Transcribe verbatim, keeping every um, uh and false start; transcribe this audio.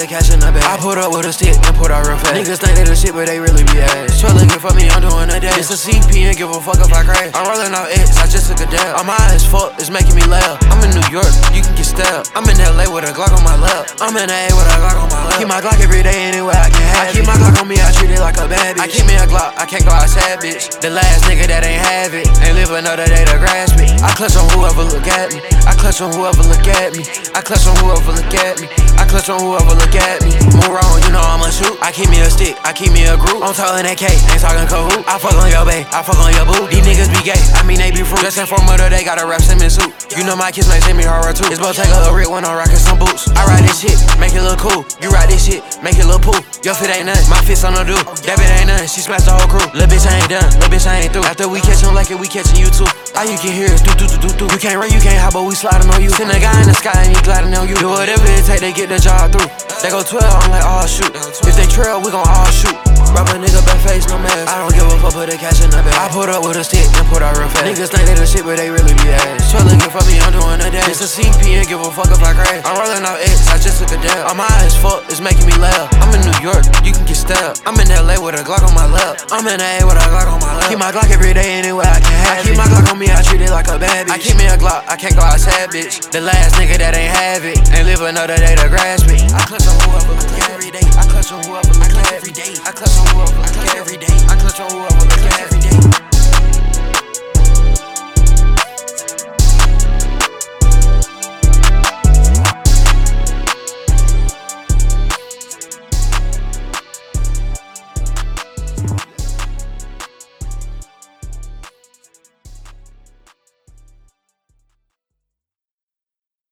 cash in the bag. I put up with a stick and put out real fast. Niggas think they the shit, but they really be ass. Try looking for me, I'm doing a dash. It's a C P and give a fuck if I crash. I'm rolling out X, I just took a dab. I'm high as fuck, it's making me laugh. I'm in New York, you can get stabbed. I'm in L A with a Glock on my lap. I'm in A with a Glock on my lap. Keep my Glock every day anywhere I can have it. I keep my Glock on me, I treat it like a bad bitch. I keep me a Glock, I can't go outside, bitch. The last nigga that ain't have it ain't live another day to grasp it. I clutch on whoever look at me. I clutch on whoever look at me. I clutch on whoever look at me. I clutch on whoever look at me. Move wrong, you know I'ma shoot. I keep me a stick, I keep me a group. I'm talking that K, ain't talking Kahoot. I fuck on your bae, I fuck on your boo. These niggas be gay, I mean they be fruit. Just inform her they got a rap Simmons suit. You know my kids may send me horror too. It's Bottega a Rick when I'm rockin' some boots. I ride this shit, make it look cool. You ride this shit, make it look poo. Your fit ain't nothing, my fit's on the do. That bitch ain't nothing, she smashed the whole crew. Lil' bitch I ain't done, lil' bitch I ain't through. After we catch 'em like it, we catchin' you too. All you can hear is do do do do do. You can't run, you can't hop, but we sliding on you. Send a guy in the sky and he gliding on you. Do whatever it take, they get the job through. They go twelve, I'm like, oh shoot. If they trail, we gon' all shoot. Rubber nigga, back face, no mask. I don't give a fuck, put the cash in the bag. I put up with a stick and put out real fast. Niggas think they the shit, but they really be ass. Try looking for me, I'm doing a dash. It's a C P and give a fuck if I crash. I'm rolling out X, I just took a dab. I'm high as fuck, it's making me laugh. I'm in New York, you can get stabbed. I'm in L A with a Glock on my lap. I'm in A with a Glock on my lap. Keep my Glock every day anywhere I can have it. I keep my Glock on me, I treat it like a bad bitch. I keep me a Glock, I can't go outside, bitch. The last nigga that ain't have it ain't live another day to grasp it. I clutch on whoever look at every day. I clutch on whoever look at every day. I clutch on whoever look at every day. I clutch on whoever look at every day.